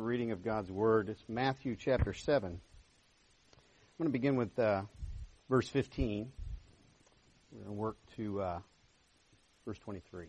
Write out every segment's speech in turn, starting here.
reading of God's Word. It's Matthew chapter 7. I'm going to begin with verse 15. We're going to work to verse 23.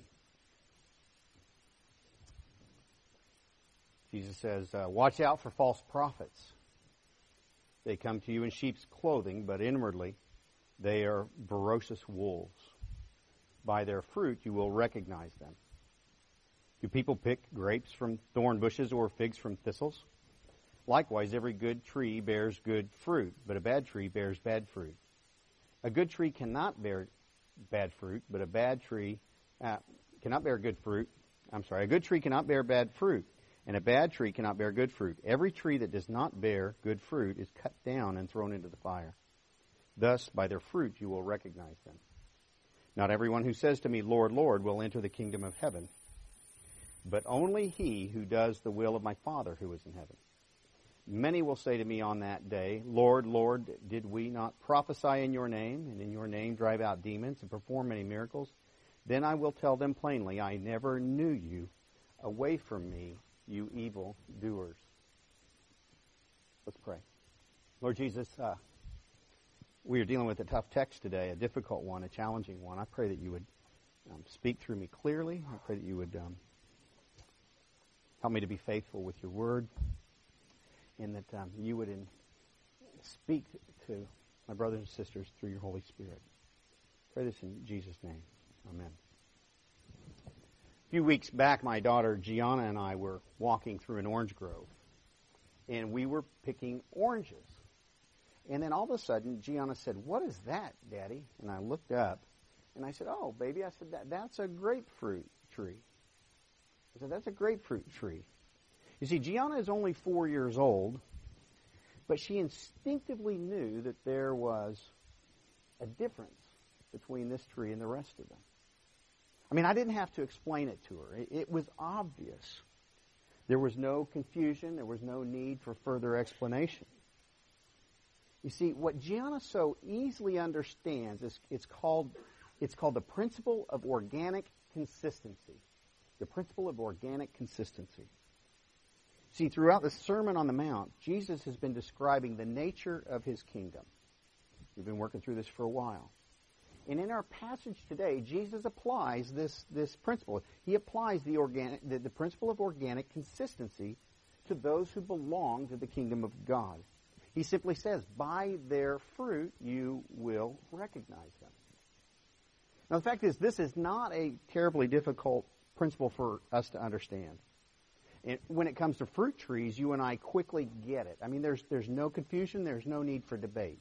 Jesus says, "Watch out for false prophets. They come to you in sheep's clothing, but inwardly they are ferocious wolves. By their fruit you will recognize them. Do people pick grapes from thorn bushes or figs from thistles? Likewise, every good tree bears good fruit, but a bad tree bears bad fruit. A good tree cannot bear bad fruit, but a bad tree cannot bear good fruit. A good tree cannot bear bad fruit, and a bad tree cannot bear good fruit. Every tree that does not bear good fruit is cut down and thrown into the fire. Thus, by their fruit you will recognize them. Not everyone who says to me, 'Lord, Lord,' will enter the kingdom of heaven, but only he who does the will of my Father who is in heaven. Many will say to me on that day, 'Lord, Lord, did we not prophesy in your name, and in your name drive out demons and perform many miracles?' Then I will tell them plainly, 'I never knew you. Away from me, you evil doers.'" Let's pray. Lord Jesus, we are dealing with a tough text today, a difficult one, a challenging one. I pray that you would speak through me clearly. I pray that you would help me to be faithful with your word, and that you would speak to my brothers and sisters through your Holy Spirit. I pray this in Jesus' name. Amen. A few weeks back, my daughter Gianna and I were walking through an orange grove, and we were picking oranges. And then all of a sudden, Gianna said, "What is that, Daddy?" And I looked up, and I said, "Oh, baby," I said, that's a grapefruit tree. I said, "That's a grapefruit tree." You see, Gianna is only 4 years old, but she instinctively knew that there was a difference between this tree and the rest of them. I mean, I didn't have to explain it to her. It was obvious. There was no confusion. There was no need for further explanation. You see, what Gianna so easily understands is it's called the principle of organic consistency. The principle of organic consistency. See, throughout the Sermon on the Mount, Jesus has been describing the nature of his kingdom. We've been working through this for a while. And in our passage today, Jesus applies this principle. He applies the principle of organic consistency to those who belong to the kingdom of God. He simply says, "By their fruit you will recognize them." Now, the fact is, this is not a terribly difficult principle for us to understand. And when it comes to fruit trees, you and I quickly get it. I mean, there's no confusion. There's no need for debate.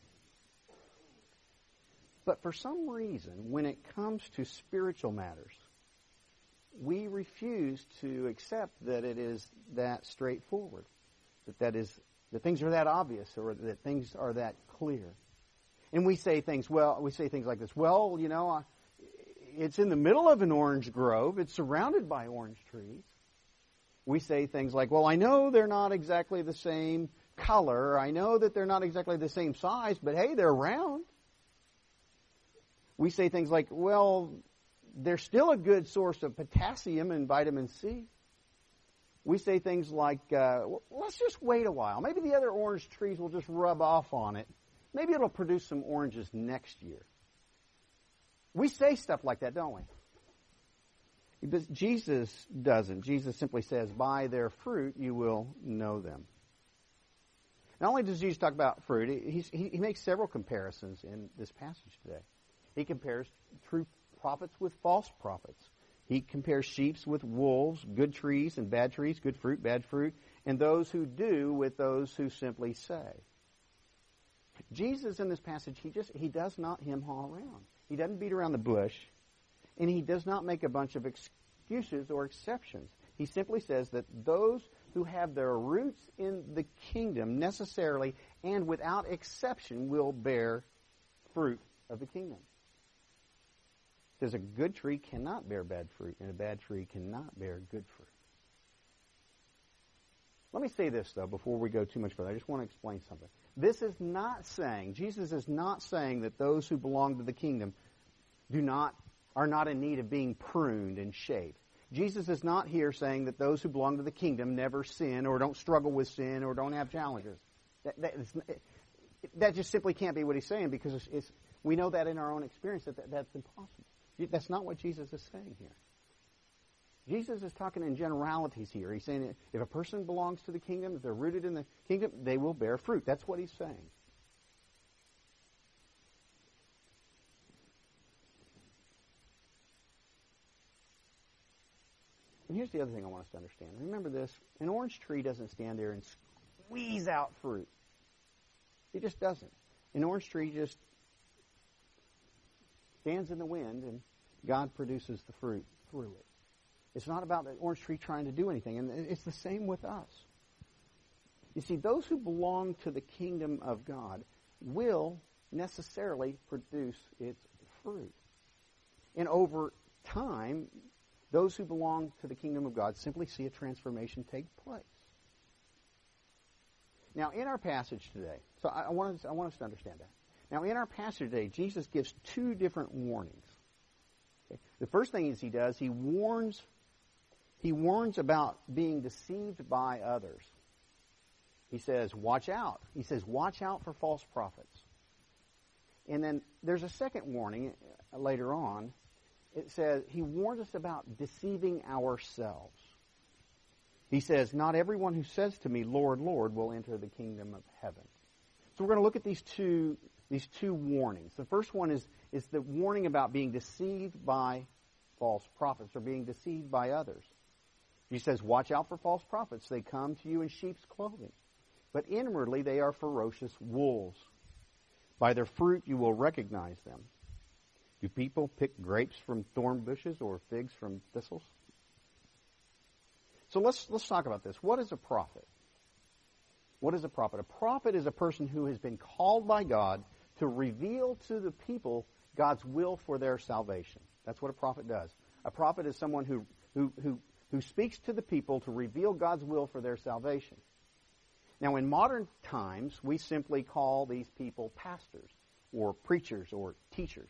But for some reason, when it comes to spiritual matters, we refuse to accept that it is that straightforward, that things are that obvious, or that things are that clear. And we say things like this, "Well, you know, it's in the middle of an orange grove. It's surrounded by orange trees." We say things like, "Well, I know they're not exactly the same color. I know that they're not exactly the same size, but hey, they're round." We say things like, "Well, they're still a good source of potassium and vitamin C." We say things like, "Well, let's just wait a while. Maybe the other orange trees will just rub off on it. Maybe it'll produce some oranges next year." We say stuff like that, don't we? But Jesus doesn't. Jesus simply says, "By their fruit you will know them." Not only does Jesus talk about fruit, he makes several comparisons in this passage today. He compares true prophets with false prophets. He compares sheep with wolves, good trees and bad trees, good fruit, bad fruit, and those who do with those who simply say. Jesus in this passage, he does not hem-haw around. He doesn't beat around the bush, and he does not make a bunch of excuses or exceptions. He simply says that those who have their roots in the kingdom necessarily and without exception will bear fruit of the kingdom. He says a good tree cannot bear bad fruit, and a bad tree cannot bear good fruit. Let me say this, though, before we go too much further. I just want to explain something. Jesus is not saying that those who belong to the kingdom are not in need of being pruned and shaped. Jesus is not here saying that those who belong to the kingdom never sin or don't struggle with sin or don't have challenges. That just simply can't be what he's saying, because we know that in our own experience that's impossible. That's not what Jesus is saying here. Jesus is talking in generalities here. He's saying if a person belongs to the kingdom, if they're rooted in the kingdom, they will bear fruit. That's what he's saying. And here's the other thing I want us to understand. Remember this: an orange tree doesn't stand there and squeeze out fruit. It just doesn't. An orange tree just stands in the wind, and God produces the fruit through it. It's not about the orange tree trying to do anything, and it's the same with us. You see, those who belong to the kingdom of God will necessarily produce its fruit. And over time, those who belong to the kingdom of God simply see a transformation take place. Now, in our passage today, so I want us to understand that. Now, in our passage today, Jesus gives two different warnings. Okay? The first thing is he does, he warns about being deceived by others. He says, watch out. He says, watch out for false prophets. And then there's a second warning later on. It says, he warns us about deceiving ourselves. He says, not everyone who says to me, Lord, Lord, will enter the kingdom of heaven. So we're going to look at these two warnings. The first one is the warning about being deceived by false prophets or being deceived by others. He says, watch out for false prophets. They come to you in sheep's clothing, but inwardly they are ferocious wolves. By their fruit you will recognize them. Do people pick grapes from thorn bushes or figs from thistles? So let's talk about this. What is a prophet? What is a prophet? A prophet is a person who has been called by God to reveal to the people God's will for their salvation. That's what a prophet does. A prophet is someone who speaks to the people to reveal God's will for their salvation. Now, in modern times, we simply call these people pastors or preachers or teachers.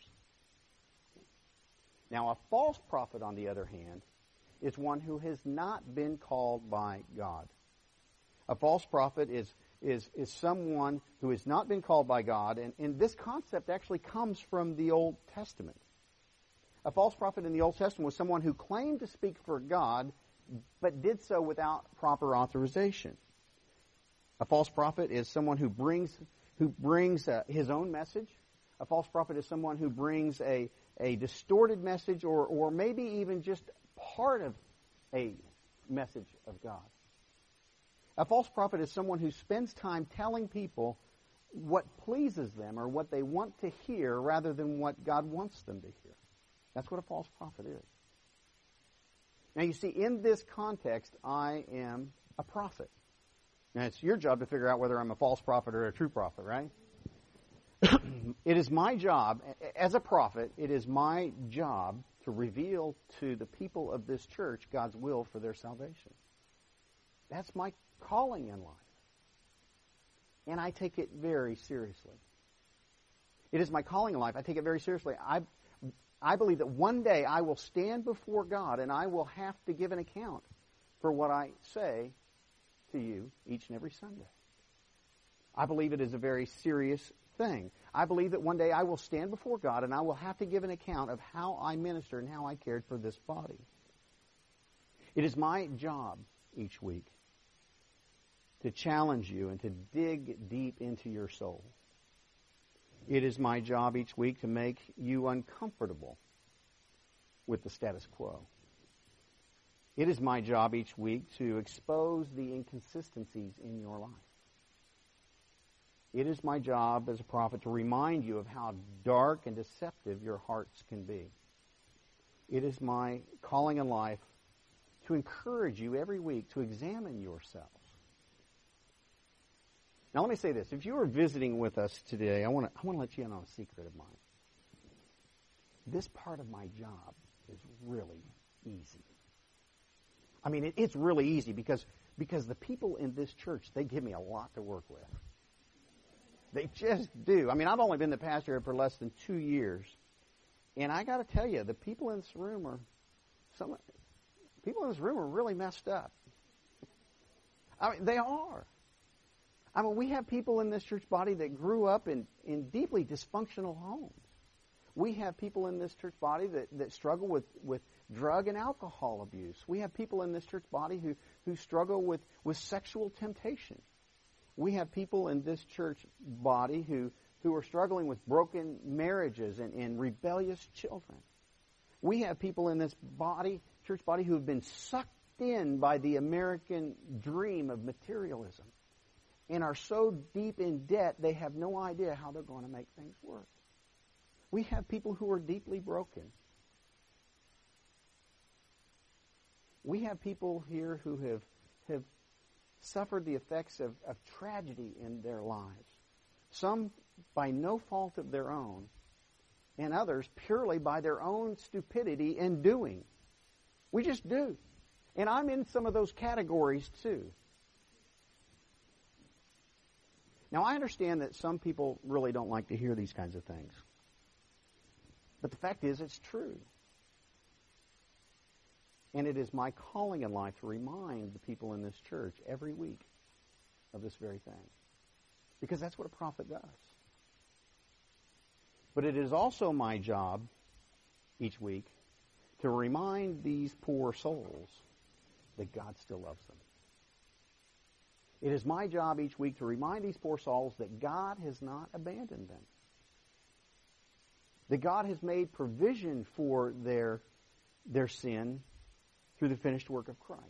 Now, a false prophet, on the other hand, is one who has not been called by God. A false prophet is someone who has not been called by God, and this concept actually comes from the Old Testament. A false prophet in the Old Testament was someone who claimed to speak for God, but did so without proper authorization. A false prophet is someone who brings his own message. A false prophet is someone who brings a distorted message or maybe even just part of a message of God. A false prophet is someone who spends time telling people what pleases them or what they want to hear rather than what God wants them to hear. That's what a false prophet is. Now, you see, in this context, I am a prophet. Now, it's your job to figure out whether I'm a false prophet or a true prophet, right? It is my job, as a prophet, it is my job to reveal to the people of this church God's will for their salvation. That's my calling in life. And I take it very seriously. It is my calling in life. I take it very seriously. I believe that one day I will stand before God and I will have to give an account for what I say to you each and every Sunday. I believe it is a very serious thing. I believe that one day I will stand before God and I will have to give an account of how I ministered and how I cared for this body. It is my job each week to challenge you and to dig deep into your soul. It is my job each week to make you uncomfortable with the status quo. It is my job each week to expose the inconsistencies in your life. It is my job as a prophet to remind you of how dark and deceptive your hearts can be. It is my calling in life to encourage you every week to examine yourselves. Now, let me say this. If you are visiting with us today, I want to let you in on a secret of mine. This part of my job is really easy. I mean, it's really easy because the people in this church, they give me a lot to work with. They just do. I mean, I've only been the pastor here for less than 2 years. And I got to tell you, the people in this room are People in this room are really messed up. I mean, they are. I mean, we have people in this church body that grew up in deeply dysfunctional homes. We have people in this church body that struggle with drug and alcohol abuse. We have people in this church body who struggle with sexual temptation. We have people in this church body who are struggling with broken marriages and rebellious children. We have people in this church body who have been sucked in by the American dream of materialism and are so deep in debt they have no idea how they're going to make things work. We have people who are deeply broken. We have people here who have suffered the effects of tragedy in their lives. Some by no fault of their own, and others purely by their own stupidity and doing. We just do. And I'm in some of those categories too. Now, I understand that some people really don't like to hear these kinds of things. But the fact is, it's true. And it is my calling in life to remind the people in this church every week of this very thing. Because that's what a prophet does. But it is also my job each week to remind these poor souls that God still loves them. It is my job each week to remind these poor souls that God has not abandoned them. That God has made provision for their sin through the finished work of Christ.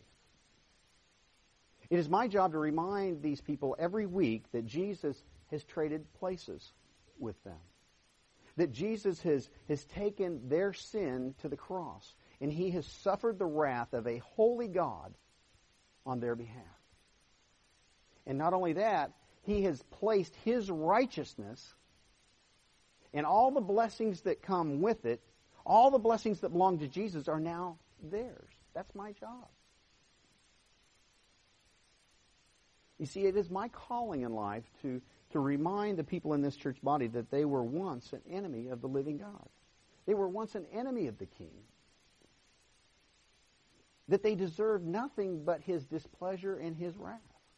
It is my job to remind these people every week that Jesus has traded places with them. That Jesus has taken their sin to the cross, and He has suffered the wrath of a holy God on their behalf. And not only that, He has placed His righteousness and all the blessings that come with it, all the blessings that belong to Jesus are now theirs. That's my job. You see, it is my calling in life to remind the people in this church body that they were once an enemy of the living God. They were once an enemy of the King. That they deserved nothing but His displeasure and His wrath.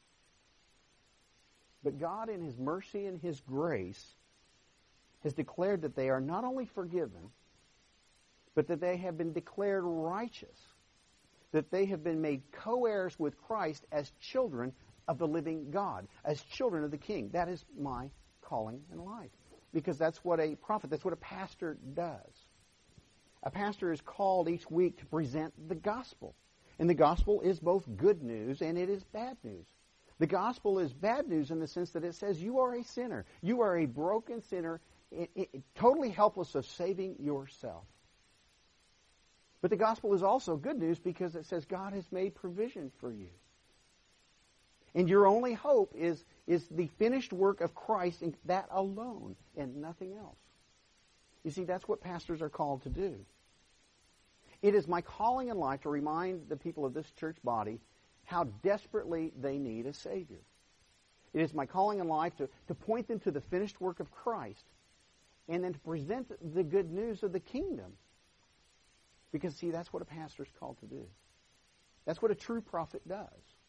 But God, in His mercy and His grace, has declared that they are not only forgiven, but that they have been declared righteous. That they have been made co-heirs with Christ as children of the living God, as children of the King. That is my calling in life. Because that's what a prophet, that's what a pastor does. A pastor is called each week to present the gospel. And the gospel is both good news and it is bad news. The gospel is bad news in the sense that it says you are a sinner. You are a broken sinner, totally helpless of saving yourself. But the gospel is also good news because it says God has made provision for you. And your only hope is the finished work of Christ, and that alone, and nothing else. You see, that's what pastors are called to do. It is my calling in life to remind the people of this church body how desperately they need a Savior. It is my calling in life to point them to the finished work of Christ, and then to present the good news of the kingdom. Because, see, that's what a pastor is called to do. That's what a true prophet does.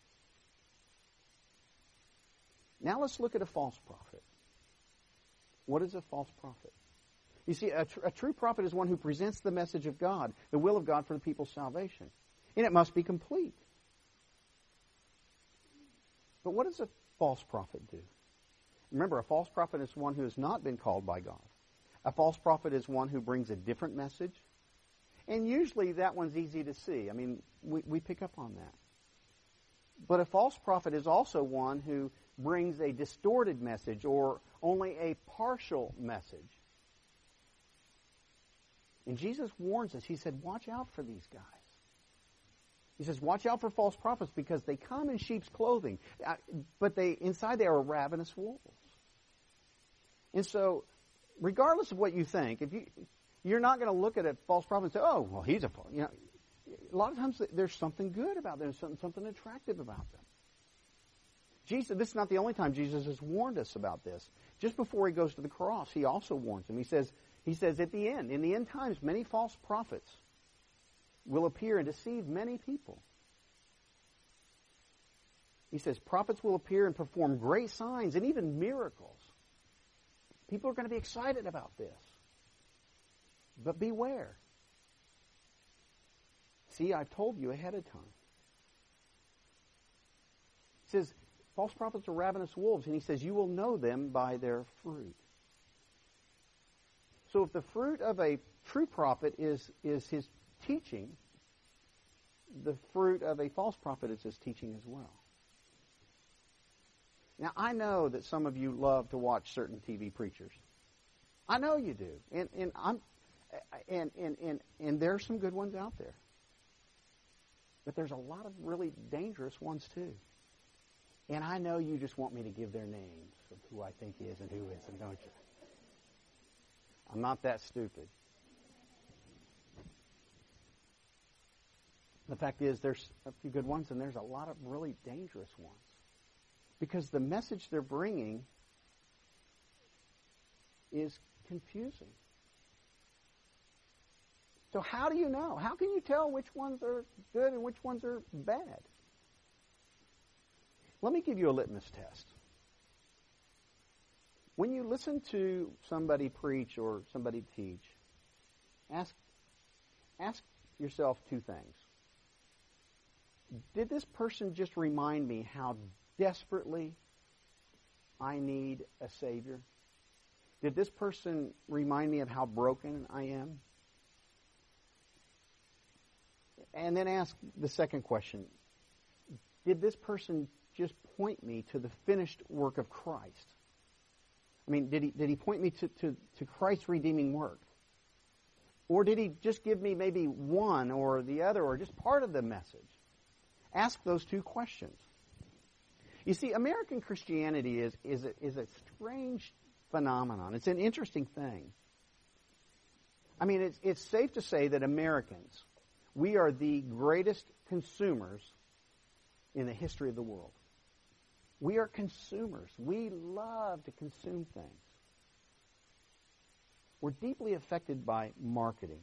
Now let's look at a false prophet. What is a false prophet? You see, a true prophet is one who presents the message of God, the will of God for the people's salvation. And it must be complete. But what does a false prophet do? Remember, a false prophet is one who has not been called by God. A false prophet is one who brings a different message. And usually that one's easy to see. I mean, we pick up on that. But a false prophet is also one who brings a distorted message or only a partial message. And Jesus warns us. He said, watch out for these guys. He says, watch out for false prophets because they come in sheep's clothing, but inside they are ravenous wolves. And so, regardless of what you think, you're not going to look at a false prophet and say, oh, well, he's a false. You know, a lot of times there's something good about them, something attractive about them. Jesus, this is not the only time Jesus has warned us about this. Just before He goes to the cross, He also warns them. He says at the end, in the end times, many false prophets will appear and deceive many people. He says prophets will appear and perform great signs and even miracles. People are going to be excited about this. But beware. See, I've told you ahead of time. He says, false prophets are ravenous wolves, and he says, you will know them by their fruit. So if the fruit of a true prophet is his teaching, the fruit of a false prophet is his teaching as well. Now, I know that some of you love to watch certain TV preachers. I know you do. And there are some good ones out there. But there's a lot of really dangerous ones too. And I know you just want me to give their names of who I think is and who isn't, don't you? I'm not that stupid. The fact is, there's a few good ones and there's a lot of really dangerous ones. Because the message they're bringing is confusing. So how do you know? How can you tell which ones are good and which ones are bad? Let me give you a litmus test. When you listen to somebody preach or somebody teach, ask yourself two things. Did this person just remind me how desperately I need a Savior? Did this person remind me of how broken I am? And then ask the second question. Did this person just point me to the finished work of Christ? I mean, did he point me to Christ's redeeming work? Or did he just give me maybe one or the other or just part of the message? Ask those two questions. You see, American Christianity is a strange phenomenon. It's an interesting thing. I mean, it's safe to say that Americans, we are the greatest consumers in the history of the world. We are consumers. We love to consume things. We're deeply affected by marketing.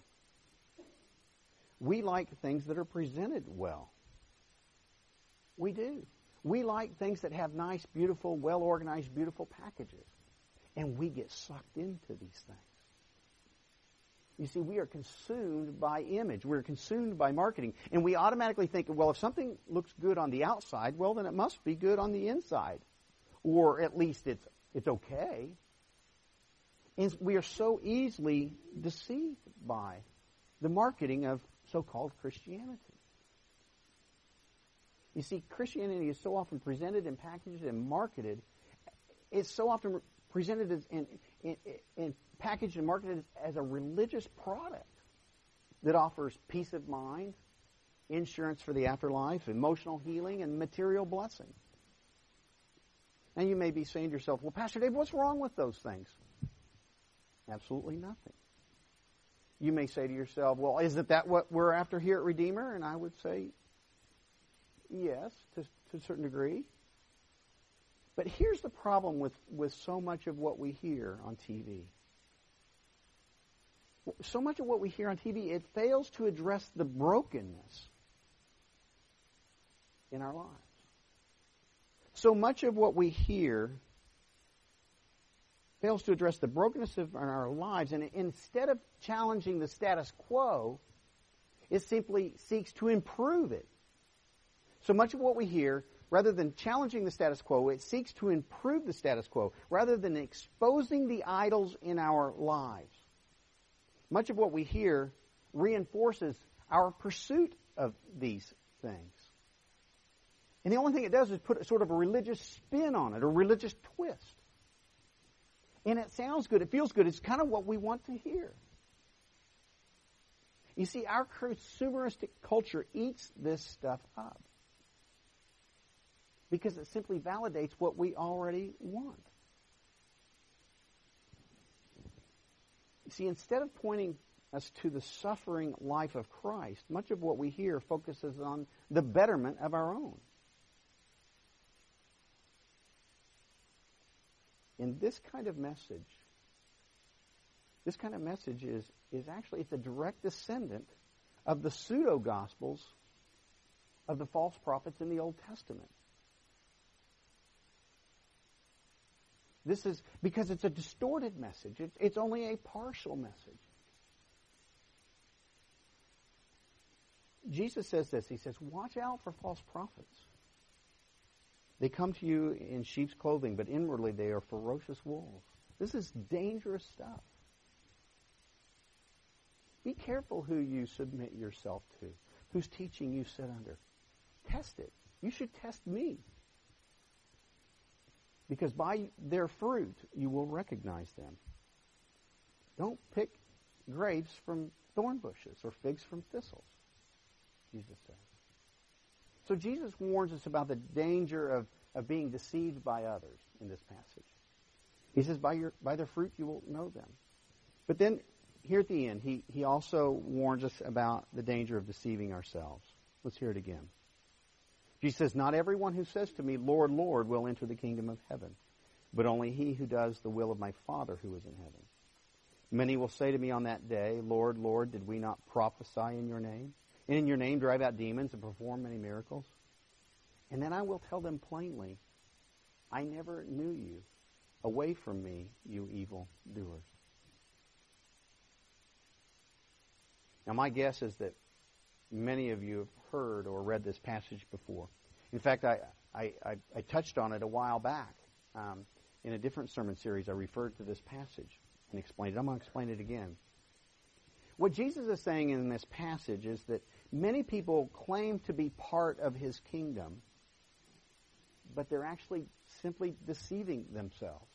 We like things that are presented well. We do. We like things that have nice, beautiful, well-organized, beautiful packages. And we get sucked into these things. You see, we are consumed by image. We're consumed by marketing. And we automatically think, well, if something looks good on the outside, well, then it must be good on the inside. Or at least it's okay. And we are so easily deceived by the marketing of so-called Christianity. You see, Christianity is so often presented and packaged and marketed. It's so often presented as and packaged and marketed as a religious product that offers peace of mind, insurance for the afterlife, emotional healing, and material blessing. And you may be saying to yourself, well, Pastor Dave, what's wrong with those things? Absolutely nothing. You may say to yourself, well, isn't that what we're after here at Redeemer? And I would say, yes, to a certain degree. But here's the problem with so much of what we hear on TV. So much of what we hear on TV, it fails to address the brokenness in our lives. So much of what we hear fails to address the brokenness of our lives, and instead of challenging the status quo, it simply seeks to improve it. So much of what we hear, rather than challenging the status quo, it seeks to improve the status quo, rather than exposing the idols in our lives. Much of what we hear reinforces our pursuit of these things. And the only thing it does is put sort of a religious spin on it, a religious twist. And it sounds good, it feels good, it's kind of what we want to hear. You see, our consumeristic culture eats this stuff up because it simply validates what we already want. You see, instead of pointing us to the suffering life of Christ, much of what we hear focuses on the betterment of our own. And this kind of message is actually, it's a direct descendant of the pseudo-gospels of the false prophets in the Old Testament. This is because it's a distorted message. It's only a partial message. Jesus says this. He says, watch out for false prophets. They come to you in sheep's clothing, but inwardly they are ferocious wolves. This is dangerous stuff. Be careful who you submit yourself to, whose teaching you sit under. Test it. You should test me. Because by their fruit, you will recognize them. Don't pick grapes from thorn bushes or figs from thistles, Jesus says. So Jesus warns us about the danger of being deceived by others in this passage. He says, by their fruit you will know them. But then, here at the end, he also warns us about the danger of deceiving ourselves. Let's hear it again. Jesus says, not everyone who says to me, Lord, Lord, will enter the kingdom of heaven, but only he who does the will of my Father who is in heaven. Many will say to me on that day, Lord, Lord, did we not prophesy in your name? And in your name drive out demons and perform many miracles? And then I will tell them plainly, I never knew you. Away from me, you evil doers. Now, my guess is that many of you have heard or read this passage before. In fact, I touched on it a while back. In a different sermon series, I referred to this passage and explained it. I'm going to explain it again. What Jesus is saying in this passage is that many people claim to be part of his kingdom, but they're actually simply deceiving themselves.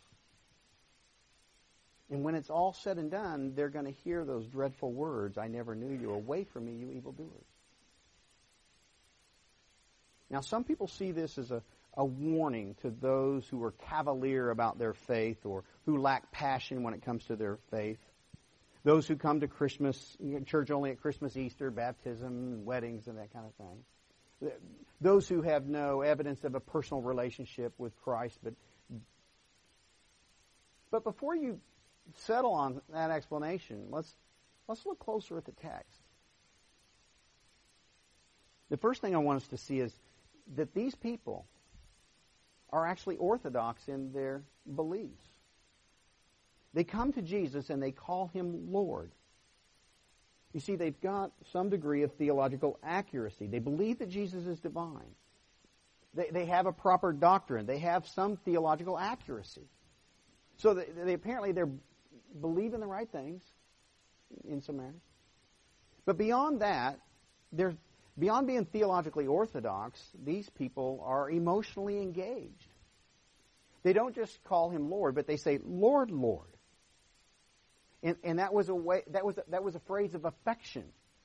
And when it's all said and done, they're going to hear those dreadful words, I never knew you, away from me, you evildoers. Now, some people see this as a warning to those who are cavalier about their faith or who lack passion when it comes to their faith. Those who come to church only at Christmas, Easter, baptism, weddings, and that kind of thing. Those who have no evidence of a personal relationship with Christ. But before you settle on that explanation, let's look closer at the text. The first thing I want us to see is that these people are actually orthodox in their beliefs. They come to Jesus and they call him Lord. You see, they've got some degree of theological accuracy. They believe that Jesus is divine. They have a proper doctrine. They have some theological accuracy. So they apparently believe in the right things in some matters. But beyond that, beyond being theologically orthodox, these people are emotionally engaged. They don't just call him Lord, but they say, Lord, Lord. And that was a phrase of affection.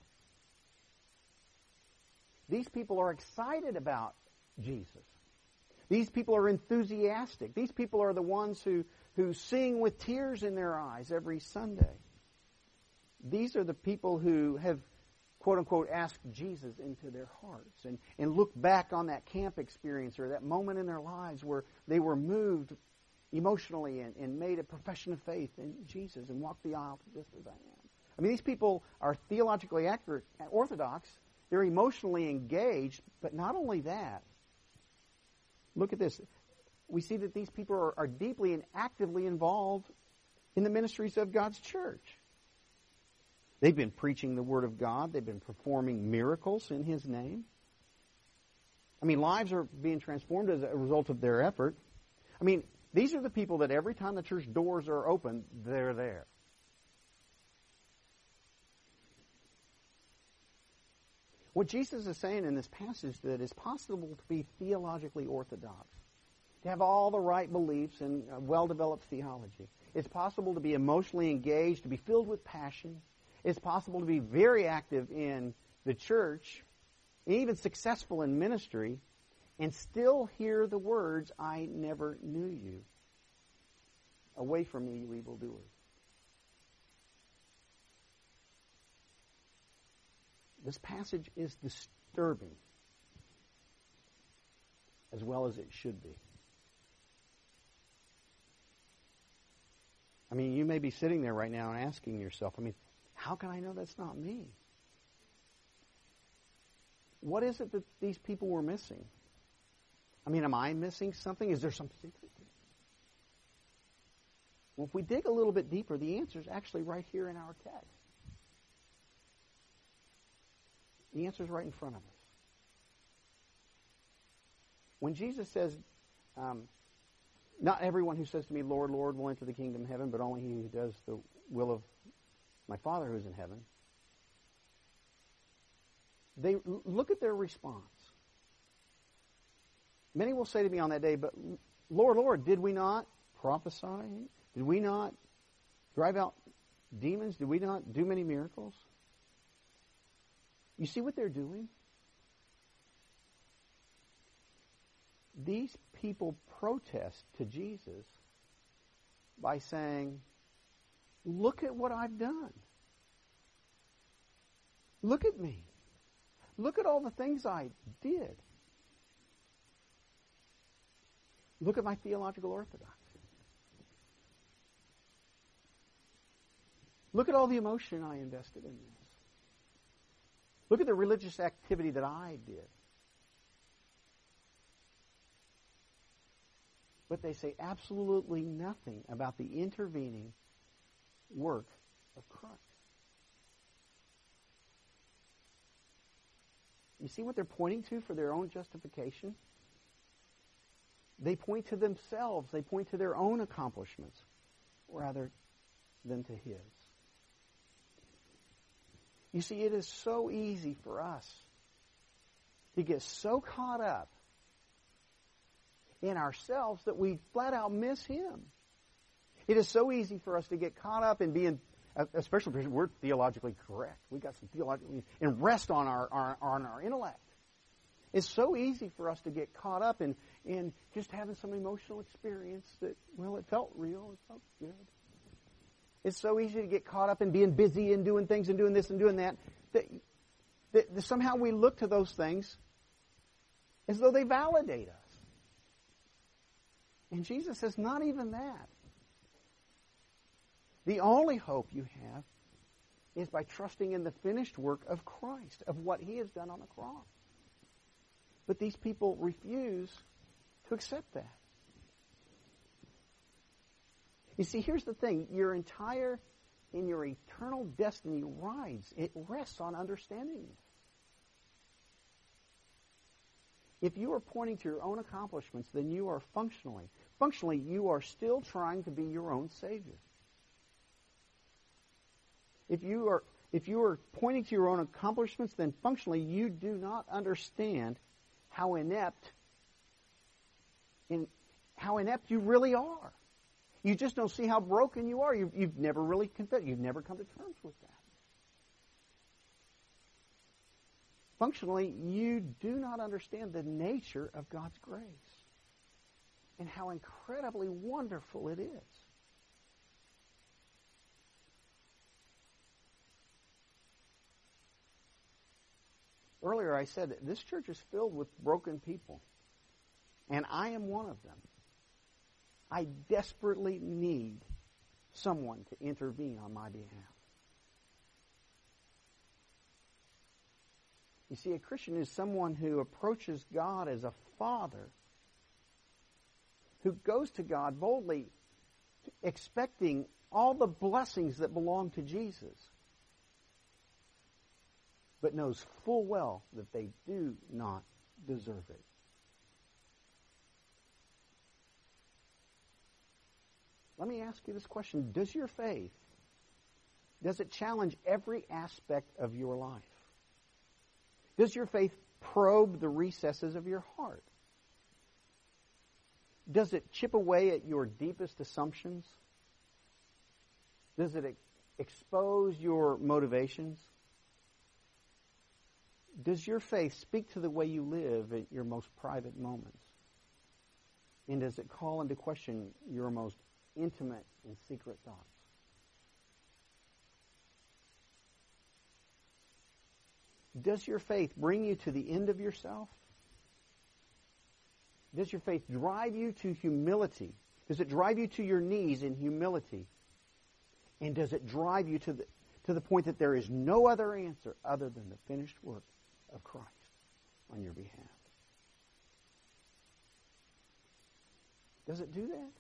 These people are excited about Jesus. These people are enthusiastic. These people are the ones who sing with tears in their eyes every Sunday. These are the people who have, quote unquote, asked Jesus into their hearts and look back on that camp experience or that moment in their lives where they were moved emotionally and made a profession of faith in Jesus and walked the aisle just as I am. I mean, these people are theologically accurate, orthodox. They're emotionally engaged, but not only that. Look at this. We see that these people are deeply and actively involved in the ministries of God's church. They've been preaching the Word of God. They've been performing miracles in His name. I mean, lives are being transformed as a result of their effort. I mean, these are the people that every time the church doors are open, they're there. What Jesus is saying in this passage that it's possible to be theologically orthodox, to have all the right beliefs and well-developed theology. It's possible to be emotionally engaged, to be filled with passion. It's possible to be very active in the church, and even successful in ministry, and still hear the words, I never knew you. Away from me, you evildoers. This passage is disturbing, as well as it should be. I mean, you may be sitting there right now and asking yourself, how can I know that's not me? What is it that these people were missing? I mean, am I missing something? Is there some secret? Well, if we dig a little bit deeper, the answer is actually right here in our text. The answer is right in front of us. When Jesus says, not everyone who says to me, Lord, Lord, will enter the kingdom of heaven, but only he who does the will of my Father who is in heaven. They look at their response. Many will say to me on that day, but Lord, Lord, did we not prophesy? Did we not drive out demons? Did we not do many miracles? You see what they're doing? These people protest to Jesus by saying, look at what I've done. Look at me. Look at all the things I did. Look at my theological orthodoxy. Look at all the emotion I invested in this. Look at the religious activity that I did. But they say absolutely nothing about the intervening work of Christ. You see what they're pointing to for their own justification? They point to themselves. They point to their own accomplishments rather than to His. You see, it is so easy for us to get so caught up in ourselves that we flat out miss Him. It is so easy for us to get caught up in being, especially because we're theologically correct. We got some theologically, and rest on our intellect. It's so easy for us to get caught up in just having some emotional experience that, well, it felt real, it felt good. It's so easy to get caught up in being busy and doing things and doing this and doing that, that somehow we look to those things as though they validate us. And Jesus says, not even that. The only hope you have is by trusting in the finished work of Christ, of what He has done on the cross. But these people refuse to accept that. You see, here's the thing. Your entire, in your eternal destiny rides, it rests on understanding this. If you are pointing to your own accomplishments, then you are functionally, you are still trying to be your own Savior. If you are pointing to your own accomplishments, then functionally you do not understand how inept you really are. You just don't see how broken you are. You've never really confessed. You've never come to terms with that. Functionally, you do not understand the nature of God's grace and how incredibly wonderful it is. Earlier I said that this church is filled with broken people, and I am one of them. I desperately need someone to intervene on my behalf. You see, a Christian is someone who approaches God as a father, who goes to God boldly, expecting all the blessings that belong to Jesus, but knows full well that they do not deserve it. Let me ask you this question. Does your faith, does it challenge every aspect of your life? Does your faith probe the recesses of your heart? Does it chip away at your deepest assumptions? Does it expose your motivations? Does your faith speak to the way you live at your most private moments? And does it call into question your most intimate and secret thoughts? Does your faith bring you to the end of yourself? Does your faith drive you to humility? Does it drive you to your knees in humility? And does it drive you to the point that there is no other answer other than the finished work of Christ? on your behalf. Does it do that?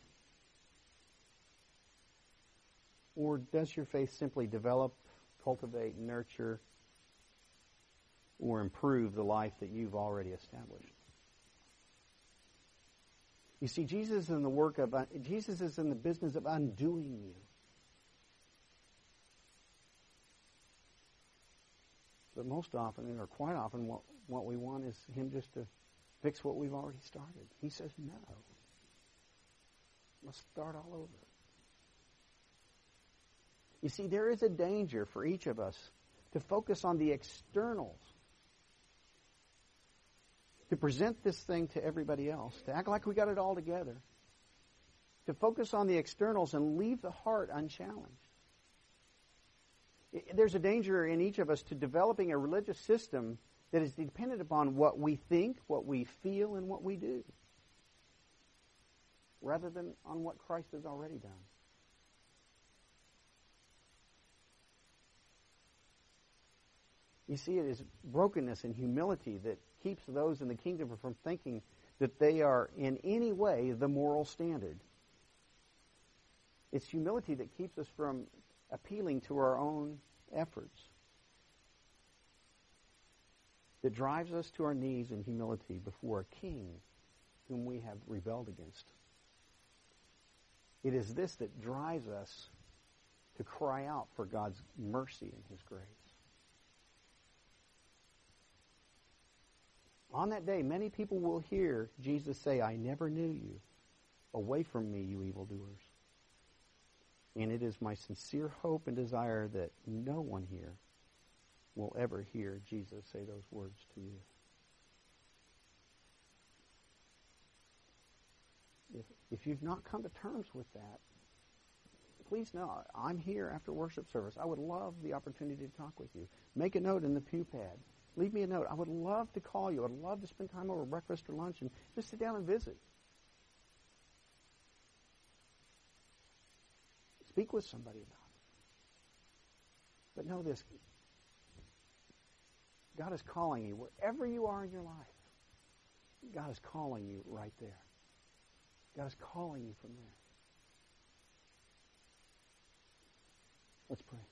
Or does your faith simply develop, cultivate, nurture, or improve the life that you've already established? You see, Jesus is in the business of undoing you. But most often, or quite often, what we want is Him just to fix what we've already started. He says, no. Let's start all over. You see, there is a danger for each of us to focus on the externals, to present this thing to everybody else, to act like we got it all together, to focus on the externals and leave the heart unchallenged. There's a danger in each of us to developing a religious system that is dependent upon what we think, what we feel, and what we do, rather than on what Christ has already done. You see, it is brokenness and humility that keeps those in the kingdom from thinking that they are in any way the moral standard. It's humility that keeps us from appealing to our own efforts, that drives us to our knees in humility before a king whom we have rebelled against. It is this that drives us to cry out for God's mercy and His grace. On that day, many people will hear Jesus say, I never knew you. Away from me, you evildoers. And it is my sincere hope and desire that no one here will ever hear Jesus say those words to you. If you've not come to terms with that, please know, I'm here after worship service. I would love the opportunity to talk with you. Make a note in the pew pad. Leave me a note. I would love to call you. I'd love to spend time over breakfast or lunch and just sit down and visit. Speak with somebody about it. But know this. God is calling you wherever you are in your life. God is calling you right there. God is calling you from there. Let's pray.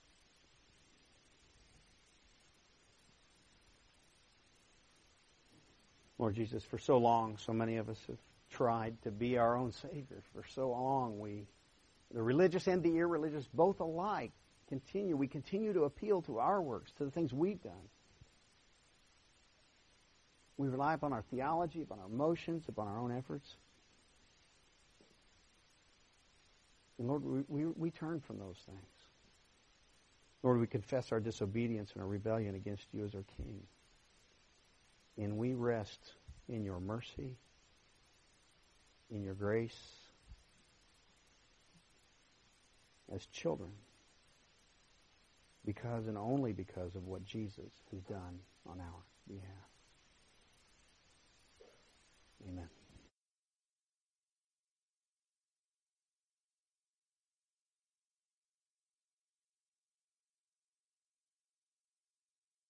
Lord Jesus, for so long, so many of us have tried to be our own Savior. For so long, the religious and the irreligious, both alike, we continue to appeal to our works, to the things we've done. We rely upon our theology, upon our emotions, upon our own efforts. And Lord, we turn from those things. Lord, we confess our disobedience and our rebellion against you as our King. And we rest in your mercy, in your grace, as children, because and only because of what Jesus has done on our behalf.